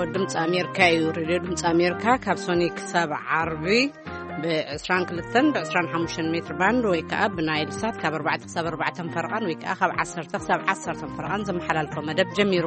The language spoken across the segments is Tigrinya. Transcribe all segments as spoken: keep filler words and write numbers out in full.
ድምጽ ኣሜሪካ እዩ ሬድዮ ድምጽ ኣሜሪካ ካብ ሶኒ ክሳብ ዓርቢ ب22 ب25 ሜትር ባንድ ወይ ከዓ ብናይል ሳት ካብ ኣርባዕተ ክሳብ ኣርባዕተ ፈርቓን ወይ ከዓ ካብ ዓሰርተ ክሳብ ዓሰርተ ፈርቓን ዝመሓላለፎ መደብ ጀሚሩ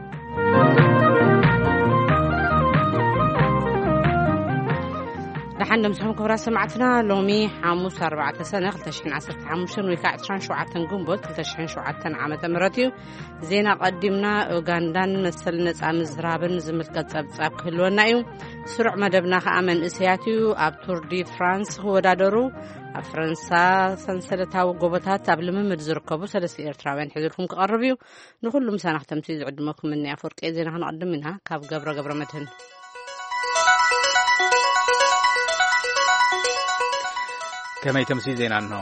لحنا مسحوم كبرى سمعتنا لومي حاموس أربعة سنة خلتشحن عشرة حاموشن ويكا عشرين شوعتن جنبوت خلتشحن شوعتن عامة مراتيو زينا قدمنا أوغاندان مثل ناس عم زرابن زمت قصب صاب كلنا يوم سرع مدبنا خامن إسياتيو أبتور دي فرانس هو دادرو فرنسا سنسلتها وجوبتها قبل ما متزركبوا سلسلة إيرتراوين حذركم كقربيو نقول لهم سنة تمثيل عدمكم مني أفرق إذا هنقدم منها كاف جبرة جبرة متهن كما يتمسي زين عنه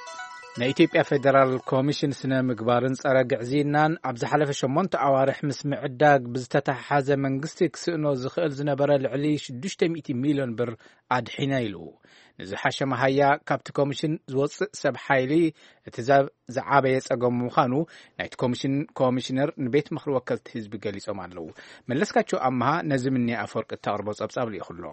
نايتيبيا فيدرال كوميشن سنة مقبارن سرق عزينان عبز حلف شمونت عوارح مسمع الداق بزتتح حازة منقستك سئنو زخيل زنبرا العليش دوشتا مئتي مليون بر عاد حينايلو نزحاشا مهايا كابت كوميشن زوص سب حايلي اتزاب زعابة يساقم مخانو نايت كوميشن كوميشنر نبيت مخلو وكلت هزب قليس أمانلو من لسكاتشو أمها نزمني أفرق التغربوز أبساب لي خلو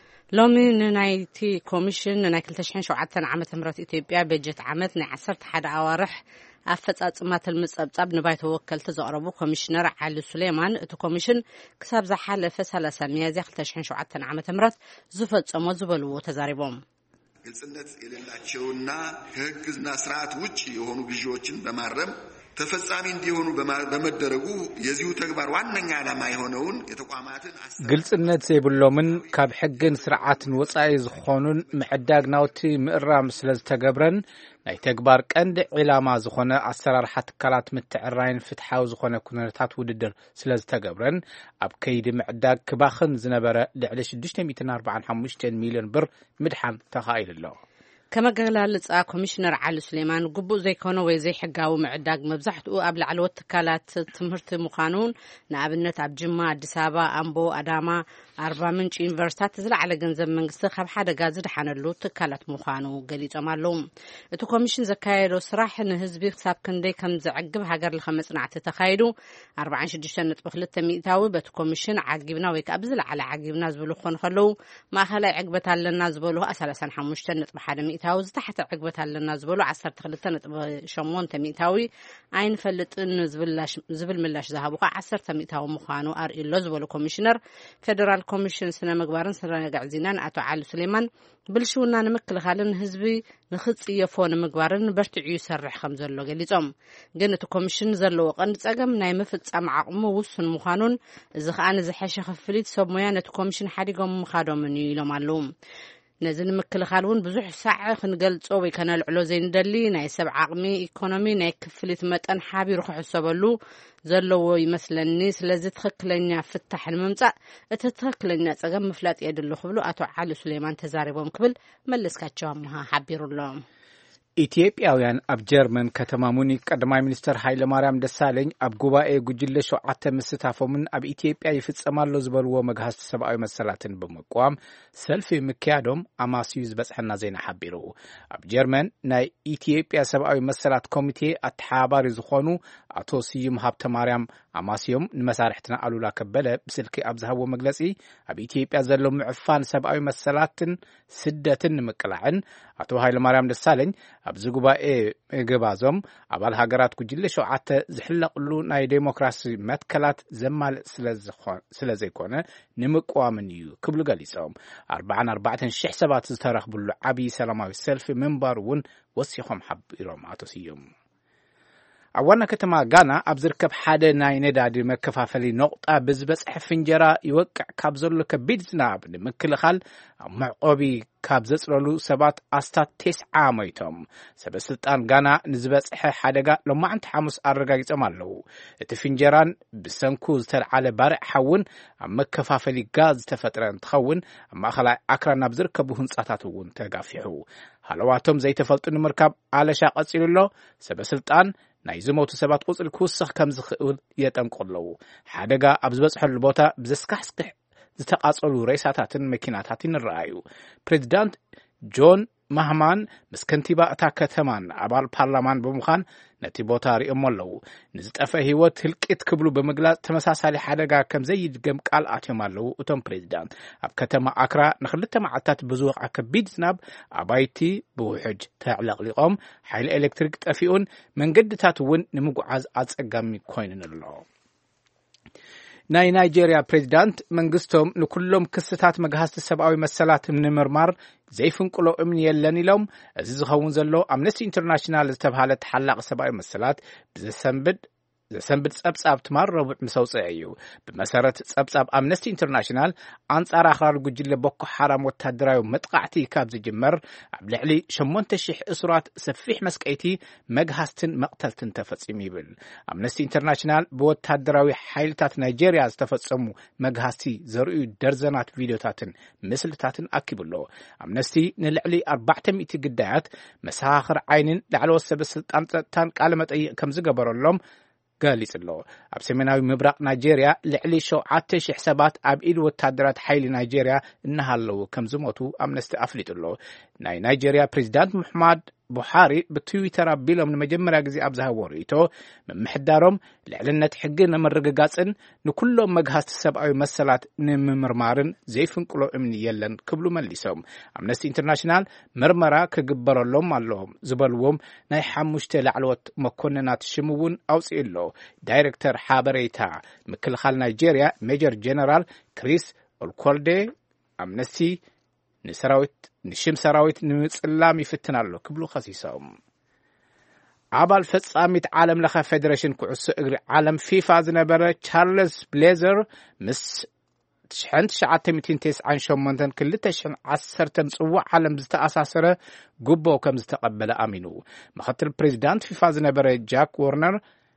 لومي نايتي كوميشن ناكل تشحن شو عدتن عامة مرات إثيوبيا بجت عامتنا عصرت حد عوارح أفتت أمات المصابصاب نبايت وكلت زقربو كوميشنر علي سليمان تو كوميشن كساب زحال فسالة سامية زيخل تشحن شو عدتن عامة مرات زفت أمو زبلو تزاربهم ግልጽነት የሌላቸውና ከህግና ስርዓት ውጪ የሆኑ ግዢዎችን በማረም ተፈጻሚ እንዲሆኑ በመደረጉ የዚሁ ተግባር ዋነኛ ዓላማ የሆነውን የተቋማትን ግልጽነት ዘይብሎምን ካብ ሕግን ስርዓትን ወጻኢ ዝኾኑን ምዕዳግ ናውቲ ምእራም ስለዝተገብረን ናይ ተግባር ቀንዲ ዓላማ ዝኾነ ኣሰራርሓ ትካላት ምትዕራይን ፍትሓዊ ዝኾነ ኩነታት ውድድር ስለዝተገብረን ኣብ ከይዲ ምዕዳግ ክባኽን ዝነበረ ልዕሊ ሽዱሽተ ሚእቲ ኣርባዕን ሓሙሽተን ሚልዮን ብር ምድሓን ተኻኢሉሎ كما قال لصا كوميشنر علي سليمان قبو زي كونو وي زي حقاو معداق مبزحتو قبل على وتكالات تمهرت مقانون نابنت اب جما اديس ابا امبو اداما أربعة منش يونيفرسيتات تزل على جنزب منقصة خب حدا جازد حنلو تكالات مخانو قليل جمالهم تو كوميشن زكايرو صراحة إن هزبي حساب كندي كم زعجب هجر الخمس نعت تخيلوا أربعين شديشان نطبخ للتميتاوي بتو كوميشن عجبنا ويكابزل على عجبنا زبلو خون خلو ما خلا عجبت على الناس بلو أسأل سن حمشتن نطبخ حدا ميتاوي تحت عجبت على الناس بلو عصر تخلتن نطبخ شمون تميتاوي عين فلت إن زبل زبل ملاش ذهب وقع عصر تميتاوي مخانو أر إلا زبلو كوميشنر فيدرال كوميشن سنة مقبارن سنة قاعدينان أتو علي سليمان بلشونا نمكل خالن هزبي نخص يفون مقبارن برتعيو سرح خمزلو قليتهم قلنا كوميشن زلو وقند تساقم ناي مفتسام عقمو وصن مخانون إذا خان إذا حاشا خفليت صوب ميانة كوميشن حريقهم مخادو من يلو معلوم نزل مكل خالون بزوح ساعة خنقل تصوبي كان العلو زين دلي ناي سبع عقمي إيكونومي ناي كفلت متن حابي روح حسابلو زلو يمثلني سلازي تخكلني فتح الممتع اتتخكلني تساقم مفلات يدلو خبلو أتو علي سليمان تزاربهم قبل ملس كاتشوامها حابيرو اللهم ኢትዮጵያውያን ኣብ ጀርመን ከተማ ሙኒክ ቀዳማይ ሚኒስተር ሃይለ ማርያም ደሳለኝ ኣብ ጉባኤ ጉጅለ ሸውዓተ ምስታፎምን ኣብ ኢትዮጵያ ይፍጸማሎ ዝበልዎ መግሃስ ሰብኣዊ መሰላትን በመቋም ሰልፊ ምክያዶም ኣማሲዩ ዝበጽሐና ዜና ሓቢሩ ኣብ ጀርመን ናይ ኢትዮጵያ ሰብኣዊ መሰላት ኮሚቴ ኣተሓባሪ ዝኾኑ ኣቶ ስዩም ሃብተ ማርያም ኣማሲዮም ንመሳርሕትና ኣሉላ ከበለ ብስልኪ ኣብ ዝሃቦ መግለጺ ኣብ ኢትዮጵያ ዘሎ ምዕፋን ሰብኣዊ መሰላትን ስደትን ንምቅላዕን ኣቶ ሃይለ ማርያም ደሳለኝ ኣብዚ ጉባኤ ገባዞም ኣባል ሃገራት ጉጅለ ሸውዓተ ዝሕለቕሉ ናይ ዴሞክራሲ መትከላት ዘማልእ ስለ ዘይኮነ ንምቋምን እዩ ክብሉ ገሊፆም ኣርባዕን ኣርባዕተን ሽሕ ሰባት ዝተረኽብሉ ዓብዪ ሰላማዊ ሰልፊ ምንባር እውን ወሲኾም ሓቢሮም ኣቶ ስዩም ኣብ ዋና ከተማ ጋና ኣብ ዝርከብ ሓደ ናይ ነዳዲ መከፋፈሊ ነቑጣ ብዝበፅሐ ፍንጀራ ይወቅዕ ካብ ዘሎ ከቢድ ዝናብ ንምክልኻል ኣብ መዕቆቢ ካብ ዘፅለሉ ሰባት ኣስታት ቴስዓ ሞይቶም ሰበስልጣን ጋና ንዝበፅሐ ሓደጋ ሎማዓንቲ ሓሙስ ኣረጋጊፆም ኣለዉ እቲ ፍንጀራን ብሰንኩ ዝተልዓለ ባርዕ ሓውን ኣብ መከፋፈሊ ጋዝ ዝተፈጥረ እንትኸውን ኣብ ማእኸላይ ኣክራ ናብ ዝርከቡ ህንፃታት እውን ተጋፊሑ ሃለዋቶም ዘይተፈልጡ ንምርካብ ኣለሻ ቀፂሉ ኣሎ ሰበስልጣን ናይ ዝሞቱ ሰባት ቁፅሪ ክውስኽ ከም ዝኽእል የጠንቁለው ሓደጋ ኣብ ዝበፅሐሉ ቦታ ብዘስካሕስክሕ ዝተቃጸሉ ሬሳታትን መኪናታትን ይረኣዩ ፕሬዚዳንት ጆን ማህማን ምስ ከንቲባ እታ ከተማን ኣባል ፓርላማን ብምዃን ነቲ ቦታ ሪኦም ኣለዉ ንዝጠፈ ህይወት ህልቂት ክብሉ ብምግላጽ ተመሳሳሊ ሓደጋ ከም ዘይድገም ቃል ኣትዮም ኣለዉ እቶም ፕሬዚዳንት ኣብ ከተማ ኣክራ ንኽልተ መዓልታት ብዝወቕዐ ከቢድ ዝናብ ኣባይቲ ብውሕጅ ተዕለቕሊቖም ሓይሊ ኤሌክትሪክ ጠፊኡን መንገድታት እውን ንምጉዓዝ ኣጸጋሚ ኮይኑን ኣሎ ናይ ናይጄሪያ ፕሬዚዳንት መንግስቶም ንኩሎም ክስታት መግሃስቲ ሰብኣዊ መሰላት ንምርማር ዘይፍንቅሎ እምኒ የለን ኢሎም እዚ ዝኸውን ዘሎ ኣምነስቲ ኢንተርናሽናል ዝተባሃለ ተሓላቕ ሰብኣዊ መሰላት ብዘሰንብድ ዘሰንብድ ጸብጻብ ትማር ረቡዕ ምሰውፅዕ እዩ ብመሰረት ጸብጻብ ኣምነስቲ ኢንተርናሽናል ኣንጻር ኣኽራሪ ጉጅለ ቦኮ ሓራም ወታደራዊ መጥቃዕቲ ካብ ዝጅመር ኣብ ልዕሊ ሸሞንተ ሽሕ እሱራት ሰፊሕ መስቀይቲ መግሃስትን መቕተልትን ተፈጺሙ ይብል ኣምነስቲ ኢንተርናሽናል ብወታደራዊ ሓይልታት ናይጄርያ ዝተፈጸሙ መግሃስቲ ዘርእዩ ደርዘናት ቪድዮታትን ምስልታትን ኣኪቡሎ ኣምነስቲ ንልዕሊ ኣርባዕተ ሚእቲ ግዳያት መሰኻኽር ዓይንን ላዕለዎት ሰበስልጣን ጸጥታን ቃለ መጠይቕ ከም ዝገበረሎም ገሊጽ ኣሎ ኣብ ሰሜናዊ ምብራቕ ናይጄርያ ልዕሊ ሸውዓተ ሽሕ ሰባት ኣብ ኢድ ወታደራት ሓይሊ ናይጄርያ እናሃለዉ ከም ዝሞቱ ኣምነስቲ ኣፍሊጡ ኣሎ ናይ ናይጄርያ ፕሬዚዳንት ሙሐመድ ቡሓሪ ብትዊተር ኣቢሎም ንመጀመርያ ግዜ ኣብ ዝሃብዎ ርእይቶ ምምሕዳሮም ልዕልነት ሕጊ ንምርግጋጽን ንኩሎም መግሃስቲ ሰብኣዊ መሰላት ንምምርማርን ዘይፍንቅሎ እምኒ የለን ክብሉ መሊሶም ኣምነስቲ ኢንተርናሽናል ምርመራ ክግበረሎም ኣለዎም ዝበልዎም ናይ ሓሙሽተ ላዕለዎት መኮንናት ሽም እውን ኣውፂኡ ኣሎ ዳይሬክተር ሓበሬታ ምክልኻል ናይጄርያ ሜጀር ጀነራል ክሪስ ኦልኮልዴ ኣምነስቲ ንሰራዊት ንሽም ሰራዊት ንምጽላም ይፍትን ኣሎ ክብሉ ኸሲሶም ኣባል ፈጻሚት ዓለም ለኸ ፌዴሬሽን ኩዕሶ እግሪ ዓለም ፊፋ ዝነበረ ቻርልስ ብሌዘር ምስ ትሽዓን ትሽዓተ ሚእትን ትስዓን ሸሞንተን ክልተ ሽሕን ዓሰርተን ጽዋዕ ዓለም ዝተኣሳሰረ ጉቦ ከም ዝተቐበለ ኣሚኑ ምክትል ፕሬዚዳንት ፊፋ ዝነበረ ጃክ ወርነር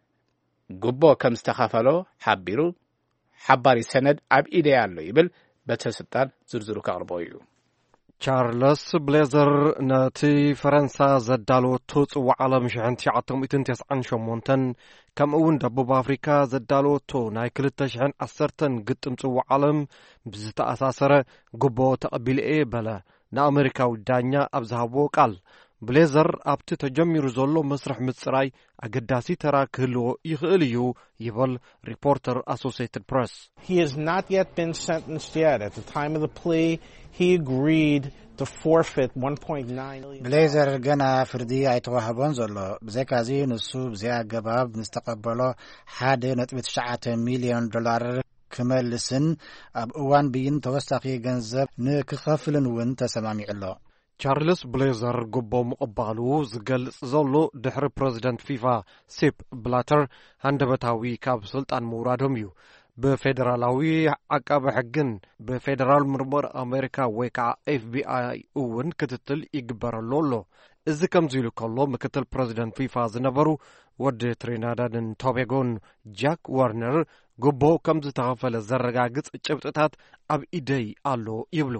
ጉቦ ከም ዝተኸፈሎ ሓቢሩ ሓባሪ ሰነድ ኣብ ኢደያ ኣሎ ይብል በተስልጣን ዝርዝሩ ከቕርቦ እዩ ቻርልስ ብሌዘር ነቲ ፈረንሳ ዘዳለወቶ ጽዋዕ ዓለም ሽሕን ትሽዓተ ሚእትን ትስዓን ሸሞንተን ከምኡ እውን ደቡብ ኣፍሪካ ዘዳለወቶ ናይ ክልተ ሽሕን ዓሰርተን ግጥም ጽዋዕ ዓለም ብዝተኣሳሰረ ጉቦ ተቐቢሉ እየ በለ ንኣሜሪካዊ ዳኛ ኣብ ዝሃብዎ ቃል ብሌዘር ኣብቲ ተጀሚሩ ዘሎ መስርሕ ምጽራይ ኣገዳሲ ተራ ክህልዎ ይኽእል እዩ ይብል ሪፖርተር ኣሶሲየትድ ፕሬስ He has not yet been sentenced yet. At the time of the plea, he agreed to forfeit one point nine million. ብሌዘር ገና ፍርዲ ኣይተዋህቦን ዘሎ ብዘይካዚ ንሱ ብዘይ ኣገባብ ንዝተቐበሎ ሓደ ነጥቢ ትሽዓተ ሚልዮን ዶላር ክመልስን ኣብ እዋን ብይን ተወሳኺ ገንዘብ ንክኸፍልን እውን ተሰማሚዑ ኣሎ ቻርልስ ብሌዘር ጉቦ ምቕባሉ ዝገልጽ ዘሎ ድሕሪ ፕሬዚደንት ፊፋ ሴፕ ብላተር ሃንደበታዊ ካብ ስልጣን ምውራዶም እዩ ብፌደራላዊ ዓቃቢ ሕግን ብፌደራል ምርመራ ኣሜሪካ ወይ ከዓ ኤፍ ቢ ኣይ እውን ክትትል ይግበረሉ ኣሎ እዚ ከምዚ ኢሉ ከሎ ምክትል ፕሬዚደንት ፊፋ ዝነበሩ ወዲ ትሪናዳድን ቶቤጎን ጃክ ዋርነር ጉቦ ከም ዝተኸፈለ ዘረጋግጽ ጭብጥታት ኣብ ኢደይ ኣሎ ይብሉ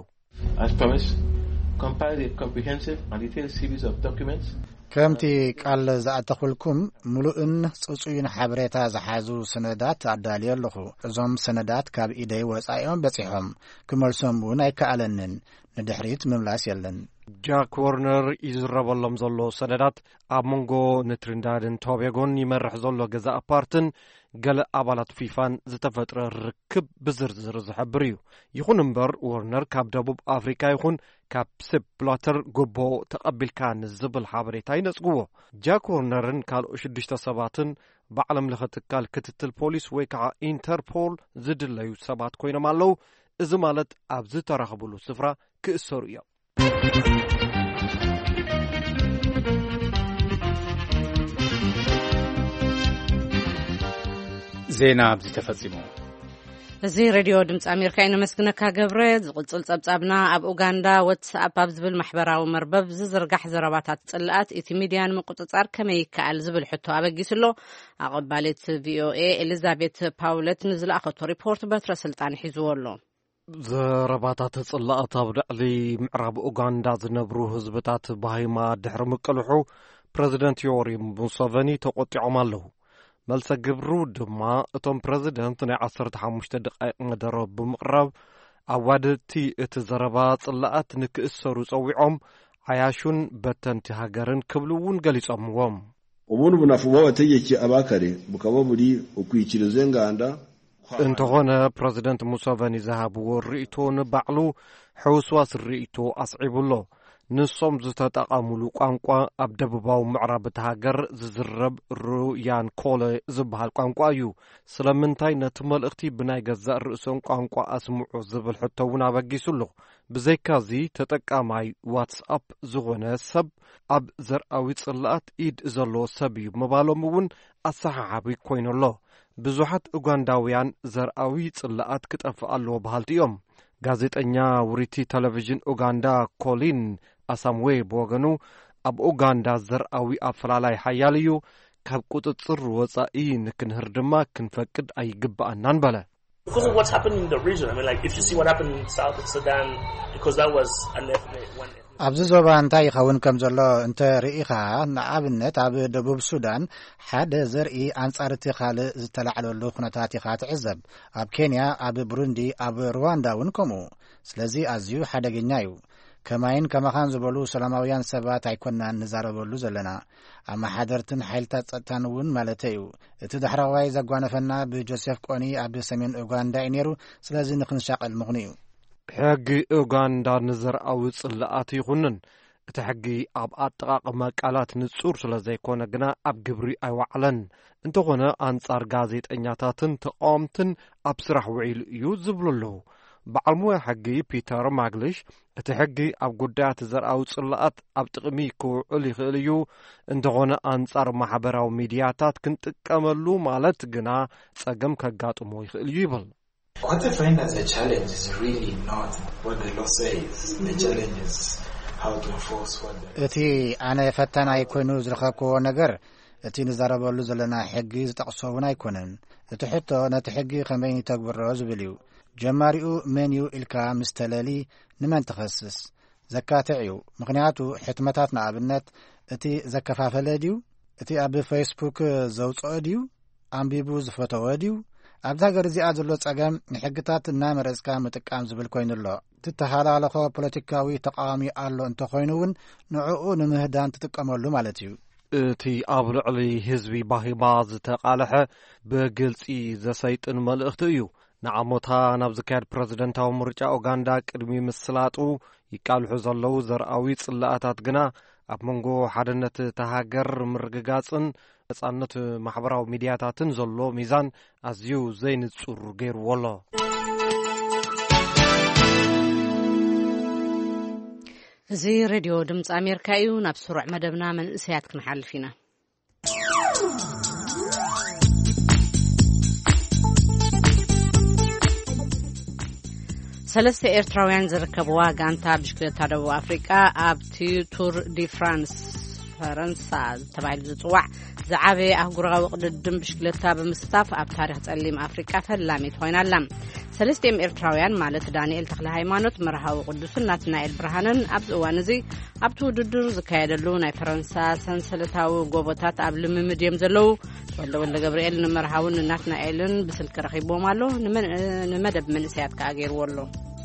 compiled a comprehensive and detailed series of documents ከምቲ ቃል ዝኣተኹልኩም ምሉእን ጽጹይን ሓበሬታ ዝሓዙ ሰነዳት ኣዳልየ ኣለኹ እዞም ሰነዳት ካብ ኢደይ ወጻኢኦም በጺሖም ክመልሶም እውን ኣይከኣለንን ንድሕሪት ምምላስ የለን ጃክ ወርነር ይዝረበሎም ዘሎ ሰነዳት ኣብ መንጎ ንትሪንዳድን ቶቤጎን ይመርሕ ዘሎ ገዛእ ፓርትን ገለ ኣባላት ፊፋን ዝተፈጥረ ርክብ ብዝርዝር ዝሕብር እዩ ይኹን እምበር ወርነር ካብ ደቡብ ኣፍሪካ ይኹን ካብ ሴፕ ብላተር ጉቦ ተቐቢልካ ንዝብል ሓበሬታ ይነጽግዎ ጃክ ወርነርን ካልኦ ሽዱሽተ ሰባትን ብዓለም ለኸ ትካል ክትትል ፖሊስ ወይ ከዓ ኢንተርፖል ዝድለዩ ሰባት ኮይኖም ኣለዉ እዚ ማለት ኣብ ዝተረኸብሉ ስፍራ ክእሰሩ እዮም ዜና ኣብዚ ተፈጺሙ እዚ ሬድዮ ድምፂ ኣሜሪካ እዩ ነመስግነካ ገብረ ዝቕጽል ጸብጻብና ኣብ ኡጋንዳ ዋትስኣፕ ኣብ ዝብል ማሕበራዊ መርበብ ዝዝርጋሕ ዘረባታት ጽልኣት እቲ ሚድያ ንምቁፅጻር ከመይ ይከኣል ዝብል ሕቶ ኣበጊስሎ ኣቐባሊት ቪኦኤ ኤሊዛቤት ፓውለት ንዝለኣኸቶ ሪፖርት በትረ ስልጣን ሒዝዎ ኣሎ ዘረባታት ጽልኣት ኣብ ልዕሊ ምዕራብ ኡጋንዳ ዝነብሩ ህዝብታት ባሂማ ድሕሪ ምቅልሑ ፕረዚደንት ዮዌሪ ሙሴቬኒ ተቆጢዖም ኣለዉ መልሰ ግብሩ ድማ እቶም ፕረዚደንት ናይ ዓሰርተ ሓሙሽተ ደቂቕ መደረ ብምቕራብ ኣዋድቲ እቲ ዘረባ ጽልኣት ንክእሰሩ ጸዊዖም ሓያሹን በተንቲ ሃገርን ክብልውን ገሊጾምዎም umuntu bunafuba wategeki abakare bukababuri ukwikira zenganda እንተኾነ ፕሬዚደንት ሙሴቬኒ ዝሃብዎ ርእይቶ ንባዕሉ ሕውስዋስ ርእይቶ ኣስዒቡሎ ንሶም ዝተጠቐሙሉ ቋንቋ ኣብ ደቡባዊ ምዕራብ እቲ ሃገር ዝዝረብ ሩያን ኮለ ዝበሃል ቋንቋ እዩ ስለምንታይ ነቲ መልእኽቲ ብናይ ገዛእ ርእሶም ቋንቋ ኣስምዑ ዝብል ሕቶ እውን ኣበጊሱሉ ብዘይካዚ ተጠቃማይ ዋትስኣፕ ዝኾነ ሰብ ኣብ ዘርኣዊ ጽላኣት ኢድ ዘለዎ ሰብ እዩ ምባሎም እውን ኣሰሓሓቢ ኮይኑሎ ብዙሓት ኡጋንዳውያን ዘርኣዊ ጽላኣት ክጠፍእ ኣለዎ በሃልቲ እዮም ጋዜጠኛ ውሪቲ ቴሌቪዥን ኡጋንዳ ኮሊን ኣሳምዌ ብወገኑ ኣብ ኡጋንዳ ዘርኣዊ ኣፈላላይ ሓያል እዩ ካብ ቁጥጥር ወጻኢ ንክንህር ድማ ክንፈቅድ ኣይግባአናን በለ Because of what's happened in the region. I mean, like, if you see what happened in South Sudan, because that was an one. ኣብዚ ዞባ እንታይ ይኸውን ከም ዘሎ እንተ ርኢኻ ንኣብነት ኣብ ደቡብ ሱዳን ሓደ ዘርኢ ኣንጻር እቲ ካልእ ዝተላዕለሉ ኩነታት ኢኻ ትዕዘብ ኣብ ኬንያ ኣብ ብሩንዲ ኣብ ሩዋንዳ እውን ከምኡ ስለዚ ኣዝዩ ሓደገኛ እዩ ከማይን ከማኻን ዝበሉ ሰላማውያን ሰባት ኣይኮናን ንዛረበሉ ዘለና ኣብ ማሓደርትን ሓይልታት ጸጥታን እውን ማለት እዩ እቲ ዳሕራዋይ ዘጓነፈና ብጆሴፍ ቆኒ ኣብ ሰሜን ኡጋንዳ እዩ ነይሩ ስለዚ ንክንሻቀል ምኽንዩ እዩ ሕጊ ኡጋንዳ ንዘርኣዊ ጽላኣት ይኹንን እቲ ሕጊ ኣብ ኣጠቓቕማ ቃላት ንጹር ስለ ዘይኮነ ግና ኣብ ግብሪ ኣይዋዕለን እንተኾነ ኣንጻር ጋዜጠኛታትን ተቃወምትን ኣብ ስራሕ ውዒሉ እዩ ዝብለሉ በዓል ሞያ ሕጊ ፒተር ማግሊሽ እቲ ሕጊ ኣብ ጉዳያት ዘርኣዊ ጽላኣት ኣብ ጥቕሚ ክውዕል ይኽእል እዩ እንተኾነ ኣንጻር ማሕበራዊ ሚድያታት ክንጥቀመሉ ማለት ግና ጸገም ከጋጥሞ ይኽእል እዩ ይብል What I find as a challenge is really not what the law says. The challenge is how to enforce what the... እቲ ኣነ ፈተና ይኮይኑ ዝረኸብክዎ ነገር እቲ ንዛረበሉ ዘለና ሕጊ ዝጠቕሶ እውን ኣይኮነን እቲ ሕቶ ነቲ ሕጊ ከመይ ተግብሮ ዝብል እዩ ጀማሪኡ መን እዩ ኢልካ ምስ ተለሊ ንመን ትኸስስ ዘካትዕ እዩ ምክንያቱ ሕትመታት ንኣብነት እቲ ዘከፋፈለ ድዩ እቲ ኣብ ፌስቡክ ዘውፅኦ ድዩ ኣንቢቡ ዝፈተወ ድዩ ኣብዛ ሃገር እዚኣ ዘሎ ጸገም ንሕግታት እናመረጽካ ምጥቃም ዝብል ኮይኑሎ ትተሃላለኸ ፖለቲካዊ ተቃዋሚ ኣሎ እንተኾይኑ እውን ንዕኡ ንምህዳን ትጥቀመሉ ማለት እዩ እቲ ኣብ ልዕሊ ህዝቢ ባሂባ ዝተቃልሐ ብግልፂ ዘሰይጥን መልእኽቲ እዩ ንዓሞታ ናብ ዝካየድ ፕሬዚደንታዊ ምርጫ ኡጋንዳ ቅድሚ ምስላጡ ይቃልሑ ዘለዉ ዘርኣዊ ጽላኣታት ግና ኣብ መንጎ ሓድነት ተሃገር ምርግጋጽን ነጻነት ማሕበራዊ ሚድያታትን ዘሎ ሚዛን ኣዝዩ ዘይንጹር ገይርዎ ኣሎ እዚ ሬድዮ ድምፂ ኣሜሪካ እዩ ናብ ስሩዕ መደብና መንእሰያት ክንሓልፍ ኢና ሰለስተ ኤርትራውያን ዝርከብዋ ጋንታ ብሽክሌታ ደቡብ ኣፍሪቃ ኣብቲ ቱር ዲ ፍራንስ ፈረንሳ ተባሂሉ ዝፅዋዕ ዝዓበየ ኣህጉራዊ ቅድድም ብሽክሌታ ብምስታፍ ኣብ ታሪክ ጸሊም ኣፍሪቃ ፈላሚት ኮይናላ ሰለስቲኦም ኤርትራውያን ማለት ዳንኤል ተክለ ሃይማኖት መርሃዊ ቅዱስን ናትናኤል ብርሃንን ኣብዚ እዋን እዚ ኣብቲ ውድድር ዝካየደሉ ናይ ፈረንሳ ሰንሰለታዊ ጎቦታት ኣብ ልምምድ እዮም ዘለዉ ወልደ ወልደ ገብርኤል ንመርሃውን ናትናኤልን ብስልክ ረኺቦም ኣሎ ንመደብ መንእሰያት ከዓ ገይርዎ ኣሎ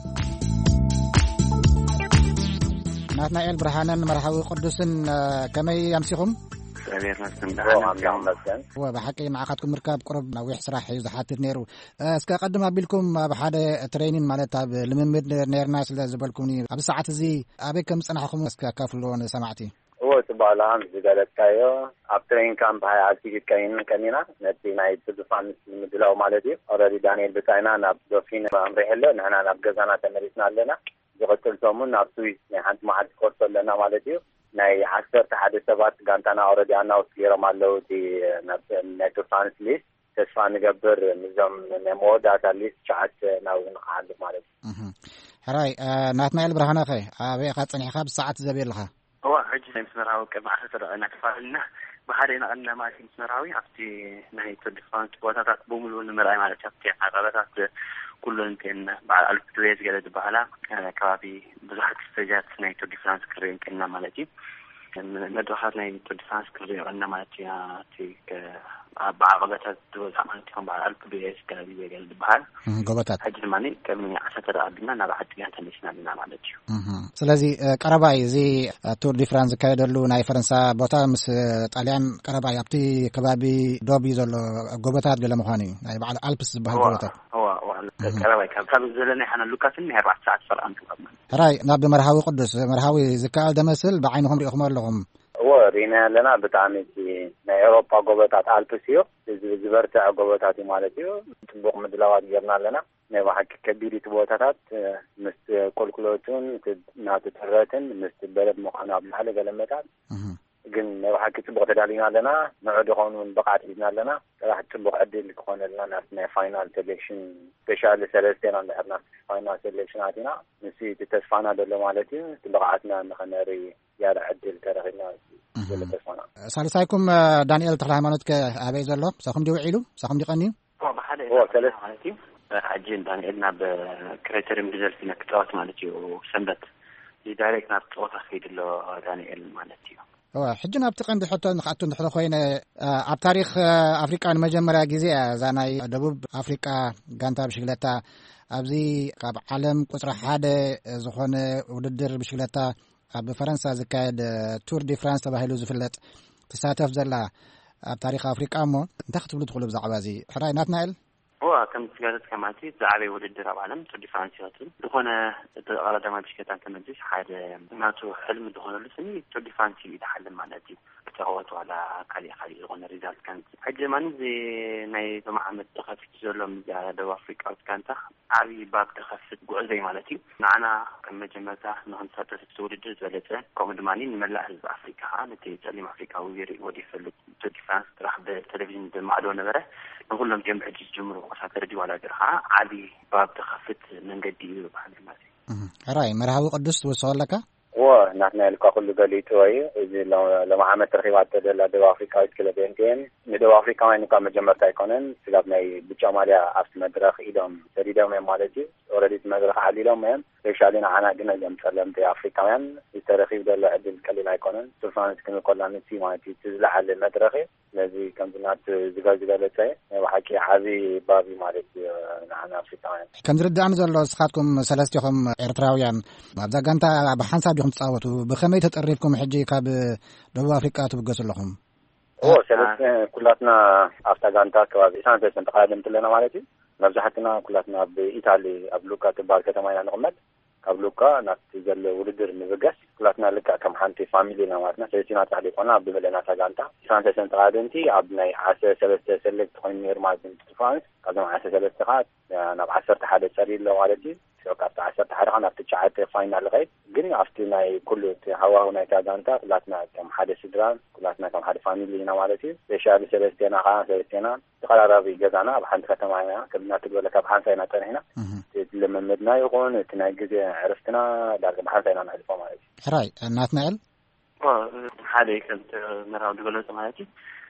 ናትናኤል ብርሃንን መርሃዊ ቅዱስን ከመይ ኣምሲኹም سأبيرنا سندعنا وبحكي مع أخذكم مركب قرب نويح صراحة يزحات نيرو اسكا قدم أبيلكم بحدا ترينين مالتا لممد نيرنا سلا زبالكمني أبي ساعات زي أبي كم سنة حكم اسكا كافلون سمعتي هو تبع الآن زجاجة كايو أبترين كان بهاي عالتي كاين كنينا نتي نايد تدفع مدلاو مالتي أوريدي دانيال بتاعنا نبدوفين أمري هلا نحن نبجزنا تمريسنا لنا جقتل تومن نبسوي نحن ما حد كورس لنا مالتي ناي عشر تحدث سبات قانتنا أوريدي أنا وسيرة مالو دي نتو فانس ليست تشفان قبر نظام نمود هذا ليست شعت ناو نقعد مالتي. هراي ناتنايل برهنا خي أبي أخذ صنيع خاب ساعات زبير لها. هو حجز مسمراوي كما حسر نتفاعلنا بحرينا أن ما في مسمراوي أفتي نهاية الدفاع وتاتات بوملون المرأي مع الشفتي عقبات كلهم كان بعد ألف دويز جلد بحلا كابي بزحت استجات نهاية الدفاع كريم كنا مالتي ندوحات نهاية الدفاع كريم أن مالتي تي بعقبات دوزعمان كم بعالب بيس كذي بيجل بحال قبطات حجر ماني كم عشرة رأبنا نبعت جهة النشنا معلتيو سلازي قرباي زي تور دي فرانس كايدلو ناي فرنسا بوتا مس طاليان قرباي ابتي كبابي دوبي زلو قبطات قال مخاني يعني بعد البس بهالقبطات هو قرباي كم كم زلنا احنا لوكاس اني أربع ساعات فرق انتو راي ناب مرحاوي قدس مرحاوي زكال دمسل بعينهم ريخمر لهم ورينا لنا بتعمل في أوروبا قبطات ألبسيو زبرتع قبطات مالتيو تبوق مدلوات جرنا لنا نبغى كبيرة قبطات مست كل كلوتون نات تراتن مست بلد مقنع بحاله قلمتات جن نبغى كتبوق تدالينا لنا نعود قانون بقعة إذنا لنا راح تبوق عدل كون لنا نحن فاينال سيلكشن سبيشال سلسلة عندنا فاينال سيلكشن عندنا نسي تتسفانا دول مالتيو تبقعتنا نخنري يا عدل تاريخنا سالسايكم دانيال تخلى هيمانوتك أبي زلوا ساكم دي وعيلو ساكم دي قنيو هو ثلاث مالتي حجين دانيالنا بكريتيريم ريزلت في نكتات مالتي وسنبت لذلك نكتات أخيد له دانيال مالتي هو حجنا بتقن بحطة نخاتو نحلو خوينا عب تاريخ أفريقيا المجمرة جزيئة زاناي دبوب أفريقيا غانتا بشكلتا أبزي قاب عالم قصر حادة زخونة وددر بشكلتا أب فرنسا زكاد تور دي فرانس تباهلو زفلت تساتف زلا أب تاريخ أفريقيا مو انتخت بلو تخلو بزعبازي حراي ناتنايل هو كم سجادت كماتي زعبي وددر بعالم تور دي فرانس ياتل دخونا غلط ما بشكتان تمجيش حاجة ماتو حلم دخونا لسني تور دي فرانس يتحلم معناتي تغوتوا على كالي خالي دخونا ريزالت كانت حاجة من زي ناي محمد تخفت زلهم زي دو أفريقيا كانت عبي باب تخفت قوة زي مالتي معنا كم جمعتا نحن ساتة توريد زلتة كم دماني نملا حزب أفريقيا نتي تسلم أفريقيا ويري ودي فلت تور دي فرانس راح بالتلفزيون بمعدونا بره نقول لهم جمع جيش جمهور وساتة رجوا على جرحة عبي باب تخفت من قدي بحال الماسي راي مرحبا قدس وصل لك ونحن نلقى كل قليتوي إذا لو لو عمل ترخيصات تدل دوا أفريقيا كلا بينتين دوا أفريقيا يعني كم جمرة تايكونن سلابنا بجمالها أفس مدرخ إيدهم سريدهم من مالتي أوريدي مدرخ عديلهم من رشالين عنا جنا جم سلام في أفريقيا من الترخيص دل عدل كلا لايكونن سلفان كنا كلنا نسي مالتي تزلع على المدرخ الذي كم بنات زجاج زجاجة وحكي هذه بابي مالتي عنا أفريقيا كم درد عم زال سخاتكم سلستكم إرتراويان ماذا كنت بحنساب يوم تصوتوا بخمية تقريبكم حجي كاب دبوا أفريقيا تبقى لهم هو سلسلة كلاتنا أفتغانتا كوابي سانتس انتقادم تلنا مالتي نبزحتنا كلاتنا بإيطالي أبلوكا تبارك تماينا نغمت أبلوكا نتزل ولدر نبقس كلاتنا لك كم حانتي فاميلي نواتنا سلسلنا تحديقنا بملنا أفتغانتا سانتس انتقادمتي أبني عاسة سلسلة سلك تخوين ميرماز من فرانس قدم عاسة سلسلة خات نبعسر تحدث سرير لو مالتي شوكات عشرة حرقنا افتشعت فاينال غير جرين عفتنا كل هوا هنا كادانتا كلاتنا كم حد سدران كلاتنا كم حد فاميلي نوالتي بشار سلسلنا خان سلسلنا تقال رابي جزانا بحنت ختمنا كبنا تقول لك بحنت سينا هنا لما مدنا يقولون تناجز عرفتنا دار بحنت سينا نعرفه مالتي راي ناتنقل حالي كنت مرة تقول مالتي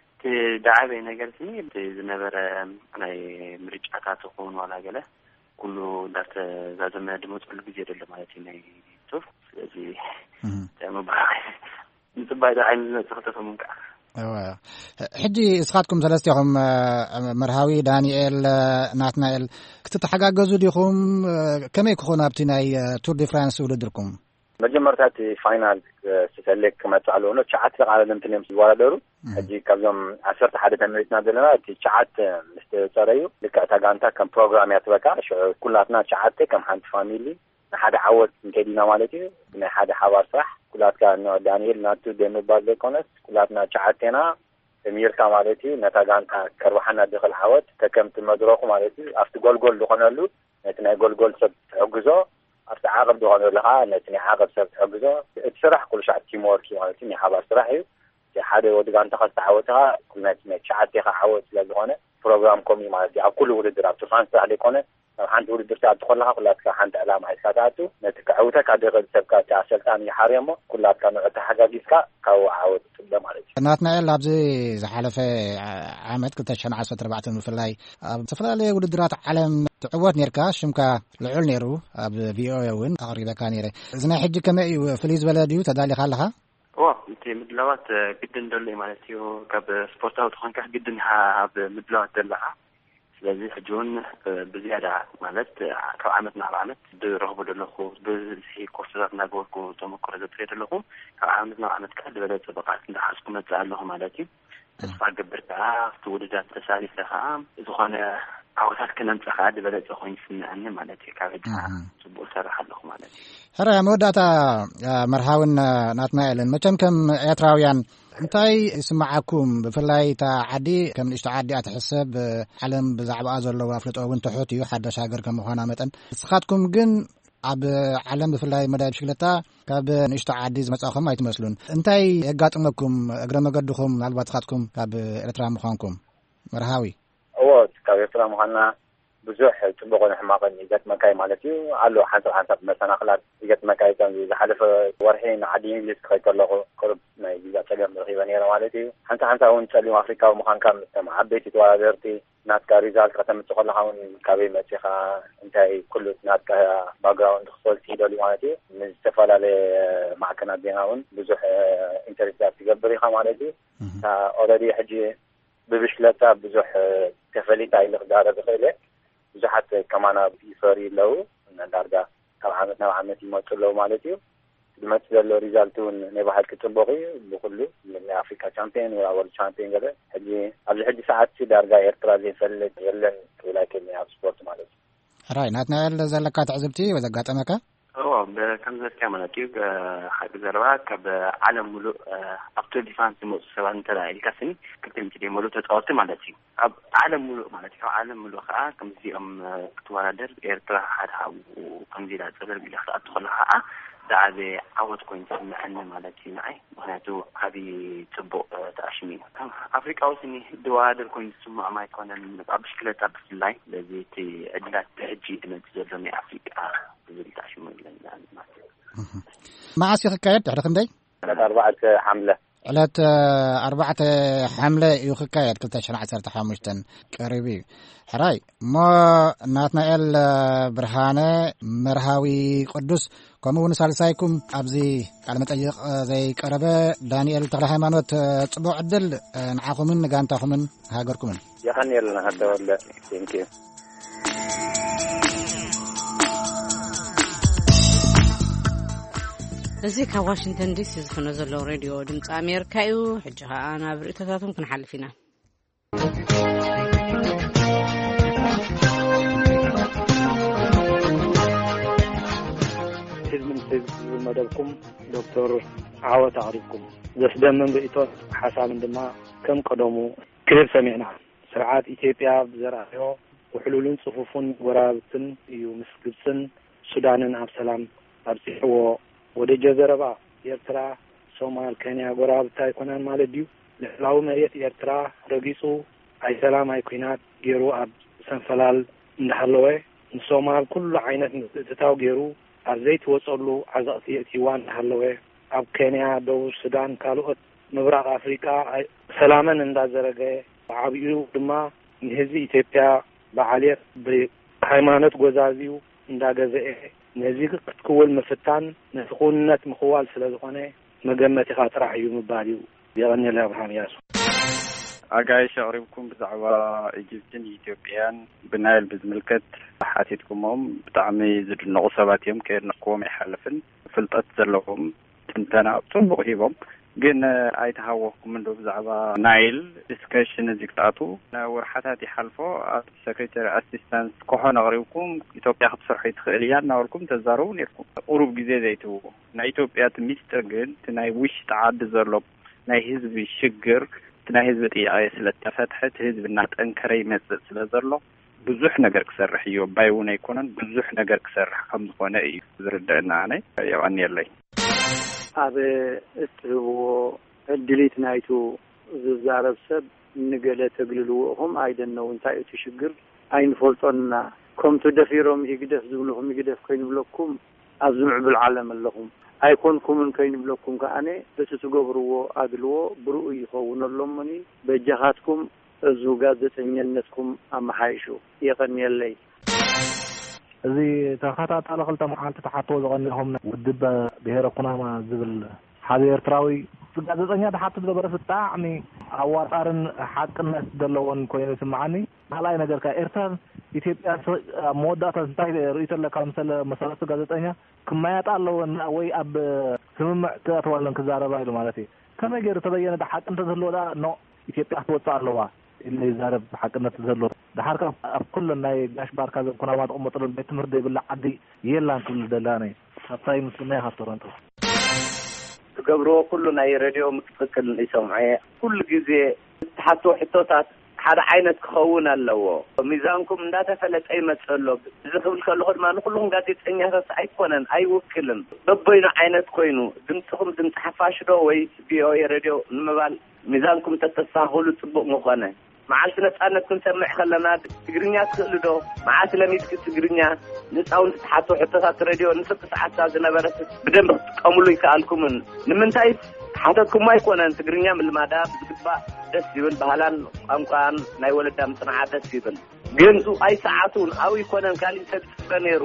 تدعي نجرتني تزنبر أنا مريج تكون ولا جله كله دارت زازم دموت كل بيجي اللي مالتي ناي شوف زي تمام بقى انت بعد عين تخطف منك ايوه حجي اسقاطكم ثلاثتهم مرهاوي دانيال ناتنايل كنت تحققوا ديكم كما يكون ابتناي تور دي فرانس ولدركم مجمرتات فاينال سلك كما تعلونوا شعات على الانتنم سوالدرو حجي كلهم عشرة حدا تمريتنا دلنا شعات مستوى لك تاغانتا كم بروجرام يتبقى كلاتنا شعات كم حد فاميلي حدا عود كدينا مالتي من حدا حوار صح كلاتنا نوع دانيال ناتو ديمو بالكونس كلاتنا شعاتنا اميركا مالتي نتاغانتا كروحنا دخل حوت تكمت مدروخ مالتي افت جول جول دخلنا نتنا جول جول سب عجزو أفت عقب دهان لها نتني عقب سبت حجزه تسرح كل شيء تيمور كي مالتي ني حبا سرحي في حدا ودغان تخص تعوتها كنا نتني شعاتي حاوت لزونه بروجرام كومي مالتي كل ولد دراب تفانس عليكونه عند ولد دراب تدخلها كلها عند علامه حساباتو نتكعوتها كدغل سبكا تاع سلطان يحرمو كلها كانوا تحققيسكا كاو عاود تبدا مالتي ناتنا لابزي زحلفه عامت كنت شن عشرة أربعة فلاي تفضل ولد درات علم تعود نيركا شمكا لعول نيرو اب في او وين تقريبا كان يري زنا حج كما فليز بلديو تدالي خالها وا انت مدلوات جدا دلي مالتيو كاب سبورتاوت خانك جدا ها بمدلوات دلها ስለዚህ ሕጁን በዚያዳ ማለት ካብ ዓመት ናብ ዓመት ድረኽቡ ደለኹ በዚ ኮርሳት ናገርኩ ተመክሮ ዘትሬደለኹ ካብ ዓመት ናብ ዓመት ካል በለጽ በቃት እንዳሓስኩ መጻለኹ ማለት እዩ ተስፋ ገብርካ ትውልዳት ተሳሪፈኻ ዝኾነ ዓወታት ከነምጽኻ ድበለጽ ኮይንስናኒ ማለት እዩ ካብ ሕጂ ጽቡቕ ሰራሓለኹ ማለት እዩ ሕራ መወዳእታ መርሃውን ናትናኤልን መቸም ከም ኤርትራውያን እንታይ ይስማዓኩም ብፍላይ ታ ዓዲ ከም ንእሽቶ ዓዲ ኣትሕሰብ ዓለም ብዛዕባ ዘለዎ ኣፍልጦ እውን ትሑት እዩ ሓዳሽ ሃገር ከም ምዃና መጠን ንስኻትኩም ግን ኣብ ዓለም ብፍላይ መዳይ ብሽክለታ ካብ ንእሽቶ ዓዲ ዝመጻኹም ኣይትመስሉን እንታይ የጋጥመኩም እግረ መገድኹም ምናልባት ስኻትኩም ካብ ኤርትራ ምዃንኩም መርሃዊ እዎ ካብ ኤርትራ ምዃንና ብዙሕ ጽቡቕን ሕማቕን ይገጥመካይ ማለት እዩ ኣሎ ሓንሳብ ሓንሳብ መሰናኽላት ይገጥመካይ ከም ዝሓለፈ ወርሒ ንዓዲ እንግሊዝ ክኸይድ ከለኹ ቅርብ ናይ ቪዛ ፀገም ረኺበ ነይረ ማለት እዩ ሓንሳ ሓንሳ እውን ጸሊም ኣፍሪካዊ ምዃንካ ምስ ዓበይቲ ተወዳደርቲ ናትካ ሪዛልት ከተምጽእ ከለኻ እውን ካበይ መጺኻ እንታይ ኩሉ ናትካ ባክግራውንድ ክፈልጥ ይደልዩ ማለት እዩ ምስ ዝተፈላለየ ማዕከናት ዜና እውን ብዙሕ ኢንተርቪታት ትገብር ኢኻ ማለት እዩ ኦልሬዲ ሕጂ ብብሽክለታ ብዙሕ ተፈሊጣ ኢለ ክዛረብ ይኽእል እየ ብዙሓት ከማና ይፈሪ ኣለው እንዳርጋ ካብ ዓመት ናብ ዓመት ይመፁ ኣለው ማለት እዩ ዝመፅእ ዘሎ ሪዛልት እውን ናይ ባህል ክፅቡቕ እዩ ብኩሉ ናይ ኣፍሪካ ቻምፒዮን ወይ ወርልድ ቻምፒዮን ገለ ሕጂ ኣብዚ ሕጂ ሰዓት ዳርጋ ኤርትራ ዘይፈልጥ የለን ክብላይ ከኒ ኣብ ስፖርት ማለት እዩ ሕራይ ናትናኤል ዘለካ ትዕዝብቲ ወይ ዘጋጠመካ እዎ ከም ዘልካ ማለት እዩ ሓቂ ዘረባ ካብ ዓለም ሙሉእ ኣብቶ ዲፋንስ ዝመፁ ሰባት እንተላኢልካስኒ ክልተ ሚእቲ ሙሉእ ተፃወቲ ማለት እዩ ኣብ ዓለም ሙሉእ ማለት እዩ ካብ ዓለም ሙሉእ ከዓ ከምዚኦም ክትወዳደር ኤርትራ ሓደ ካብኡ ከምዚ ኢላ ፀገር ኢላ ክትኣቱ ከለካ ከዓ ዛዕበ ዓወት ኮይኑ ስምዐኒ ማለት እዩ ንዓይ ምክንያቱ ዓብዪ ፅቡቕ ተኣሽሚ እዩ ኣፍሪቃዊ ስኒ ድወዳደር ኮይኑ ዝስማዕ ማ ኣይኮነን ኣብ ብሽክለታ ብፍላይ ስለዚ እቲ ዕድላት ብሕጂ ድመፅእ ዘሎ ናይ ኣፍሪቃ ዝብል ተኣሽሙ ኣለና ማለት እዩ መዓስ ይኽካየድ ድሕሪ ክንደይ ዕለት ኣርባዕተ ሓምለ ዕለት ኣርባዕተ ሓምለ እዩ ክካየድ ክልተ ሽሕን ዓሰርተ ሓሙሽተ ቀሪቡ እዩ ሕራይ እሞ ናትናኤል ብርሃነ መርሃዊ ቅዱስ ከምኡ እውን ሳልሳይኩም ኣብዚ ቃለ መጠይቕ ዘይቀረበ ዳንኤል ተክለ ሃይማኖት ፅቡቅ ዕድል ንዓኹምን ንጋንታኹምን ሃገርኩምን ይኸኒ የለና ሃደወለ ቴንኪዩ እዚ ካብ ዋሽንግተን ዲሲ ዝፍኖ ዘሎ ሬድዮ ድምፂ ኣሜሪካ እዩ ሕጂ ከዓ ናብ ርእቶታቱን ክንሓልፍ ኢና መደብኩም ዶክተር ዓወት ኣቅሪብኩም ዘስደምም ርእቶት ሓሳብን ድማ ከም ቀደሙ ክብል ሰሚዕና ስርዓት ኢትዮጵያ ብዘርኣዮ ውሕሉልን ጽፉፉን ጎራብትን እዩ ምስ ግብፅን ሱዳንን ኣብ ሰላም ኣብፅሕዎ ወደ ጀዘረባ ኤርትራ ሶማል ኬንያ ጎራብታ ኣይኮናን ማለት እዩ ልዕላዊ መሬት ኤርትራ ረጊፁ ኣይ ሰላም ኣይ ኩናት ገይሩ ኣብ ሰንፈላል እንዳሃለወ ንሶማል ኩሉ ዓይነት ምትእትታው ገይሩ ኣብ ዘይትወፀሉ ዓዘቕቲ እቲዋ እንዳሃለወ ኣብ ኬንያ ደቡብ ሱዳን ካልኦት ምብራቅ ኣፍሪቃ ሰላመን እንዳዘረገ ዓብዩ ድማ ንህዝቢ ኢትዮጵያ ብዓልየት ብሃይማኖት ጎዛዚው እንዳገዘአ ነዚ ክትክወል ምፍታን ንስኹንነት ምኽዋል ስለ ዝኾነ መገመት ኢኻ ጥራሕ እዩ ምባል እዩ የቐኒለ ኣብርሃም ያሱ ኣጋይሽ ኣቕሪብኩም ብዛዕባ ኢጅፕትን ኢትዮጵያን ብናይል ብዝምልከት ሓቲትኩሞም ብጣዕሚ ዝድነቑ ሰባት እዮም ከየድነቅዎም ኣይሓልፍን ፍልጠት ዘለዎም ትንተና ፅቡቕ ሂቦም ግን ኣይተሃወኩም እንዶ ብዛዕባ ናይል ዲስከሽን እዚ ክትኣቱ ወርሓታት ይሓልፎ ኣብ ሰክሬታሪ ኣሲስታንስ ክኾን ኣቕሪብኩም ኢትዮጵያ ክትሰርሖ ትኽእል እያ እናበልኩም ተዛረቡ ነርኩም ቁሩብ ግዜ ዘይትውዎ ናይ ኢትዮጵያ ሚስጥር ግን እቲ ናይ ውሽጢ ዓዲ ዘሎ ናይ ህዝቢ ሽግር እቲ ናይ ህዝቢ ጥያቄ ስለተፈትሐት ህዝቢ እናጠንከረ ይመፅእ ስለ ዘሎ ብዙሕ ነገር ክሰርሕ እዩ ባይ እውን ኣይኮነን ብዙሕ ነገር ክሰርሕ ከም ዝኾነ እዩ ዝርድአና ኣነ የቐኒየለይ ኣብ እትህብዎ ዕድሊት ናይቱ ዝዛረብ ሰብ ንገለ ተግልልዎ ኢኹም ኣይደነው እንታይ እቲ ሽግር ኣይንፈልጦና ከምቲ ደፊሮም ይግደፍ ዝብልኹም ይግደፍ ከይንብለኩም ኣብ ዝምዕብል ዓለም ኣለኹም ኣይኮንኩምን ከይንብለኩም ከኣነ በቲ ትገብርዎ ኣድልዎ ብርኡ ይኸውን ኣሎሞኒ በጃኻትኩም እዙ ጋዜጠኛነትኩም ኣመሓይሹ የቐኒየለይ እዚ ተኸታታሊ ክልተ መዓልቲ ተሓትዎ ዝቐኒኹም ውድብ ብሄረ ኩናማ ዝብል ሓደ ኤርትራዊ ጋዜጠኛ ተሓት ዝገበረ ፍጣዕሚ ኣዋጣርን ሓቅነት ዘለዎን ኮይኑ ስምዓኒ ማላይ ነገር ካ ኤርትራ ኢትዮጵያ መወዳእታ እንታይ ርእይቶ ለካ ምሰለ መሰረት ጋዜጠኛ ክማያጣ ኣለወን ወይ ኣብ ስምምዕ ተዋለን ክዛረባ ኢሉ ማለት እዩ ከመይ ገይሩ ተበየነ ሓቅነት ዘለዎ ኖ ኢትዮጵያ ትወፅእ ኣለዋ ኢሉ ይዛረብ ሓቅነት ዘሎ ድሓርካ ኣብ ኩሉ ናይ ጋሽ ባርካ ዘኩናማ ተቐመጥሉ ቤት ትምህርቲ ይብላ ዓዲ የላን ክብል ደላነ ኣብታይ ምስልና ይሃተረንቶ ትገብሮ ኩሉ ናይ ሬድዮ ምትክክል ይሰምዐ ኩሉ ግዜ ተሓቶ ሕቶታት ሓደ ዓይነት ክኸውን ኣለዎ ሚዛንኩም እንዳተፈለጠ ይመጽሎ ዝኽብል ከለኹ ድማ ንኩሉም ጋዜጠኛታት ኣይኮነን ኣይውክልን በበይኑ ዓይነት ኮይኑ ድምፅኩም ድምፅ ሓፋሽዶ ወይ ቪኦኤ ሬድዮ ንምባል ሚዛንኩም ተተሳኽሉ ጽቡቕ ምኾነ መዓልቲ ነፃነት ክንሰምዕ ከለና ትግርኛ ትኽእልዶ መዓልቲ ለሚትክ ትግርኛ ንፃውን ተሓቶ ሕቶታት ሬድዮ ንስተ ሰዓታት ዝነበረት ብደንብ ክትጥቀምሉ ይከኣልኩምን ንምንታይ ሓተትኩም ኣይኮነን ትግርኛ ምልማዳ ብዝግባእ ደስ ይብል ባህላን ቋንቋን ናይ ወለዳ ምጽናዓ ደስ ይብል ግን ሱ ኣይ ሰዓቱን ኣው ይኮነን ካሊእ ሰብ ዝፅበ ነይሩ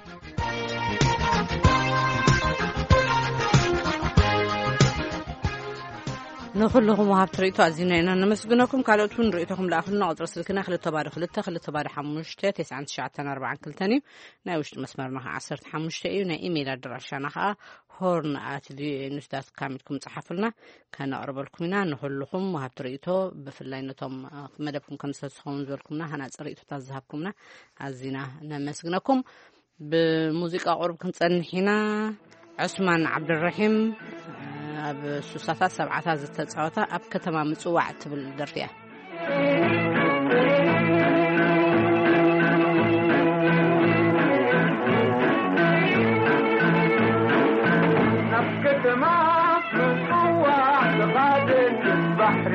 نخلهم وهابت ريتو عزيزينا نمسكنكم كالوتون ريتكم لأخذنا قدر سلكنا خلت تبارك خلت خلت تبارك حمشته تسعة شعتنا أربعة كلتاني ناوشت مسمرنا عصرت حمشته ونا إيميل أدرسناها هورن أتدي نستاذ كاملكم صحفلنا كان أقرب لكمنا نخلهم وهابت ريتو بفلاينتهم مدبكم كم سخون زوركمنا هنا ريتو تزهبكمنا عزيزينا نمسكنكم بموسيقى قرب كنت هنا عثمان عبد الرحيم أب سوساتا سبعة زت تصوتا أب كتما مصوع تبل درتيا أب كتما مصوع لغادر البحر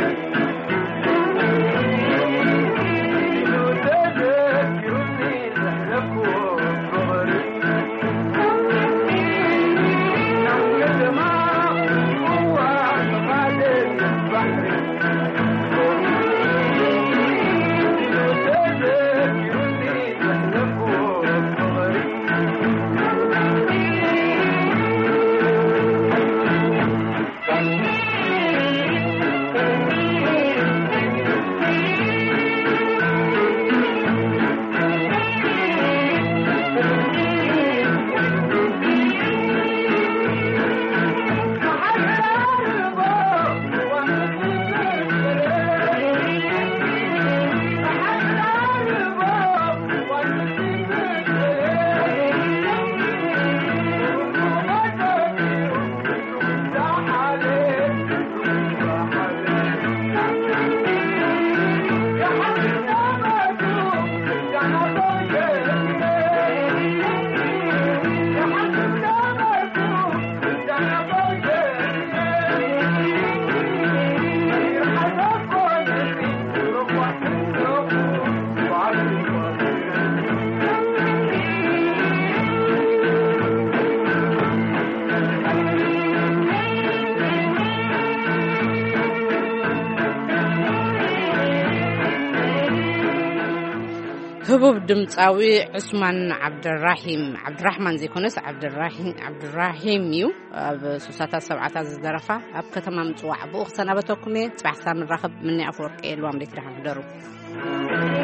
هبوب دمتاوي عثمان عبد الرحيم عبد الرحمن زي كونس عبد الرحيم عبد الرحيم يو بسوساتا سبعة زدرفة أب كتمام توعبو خسنا بتوكمي تبع سام الرخب مني أفورك إلوام لك رح ندرو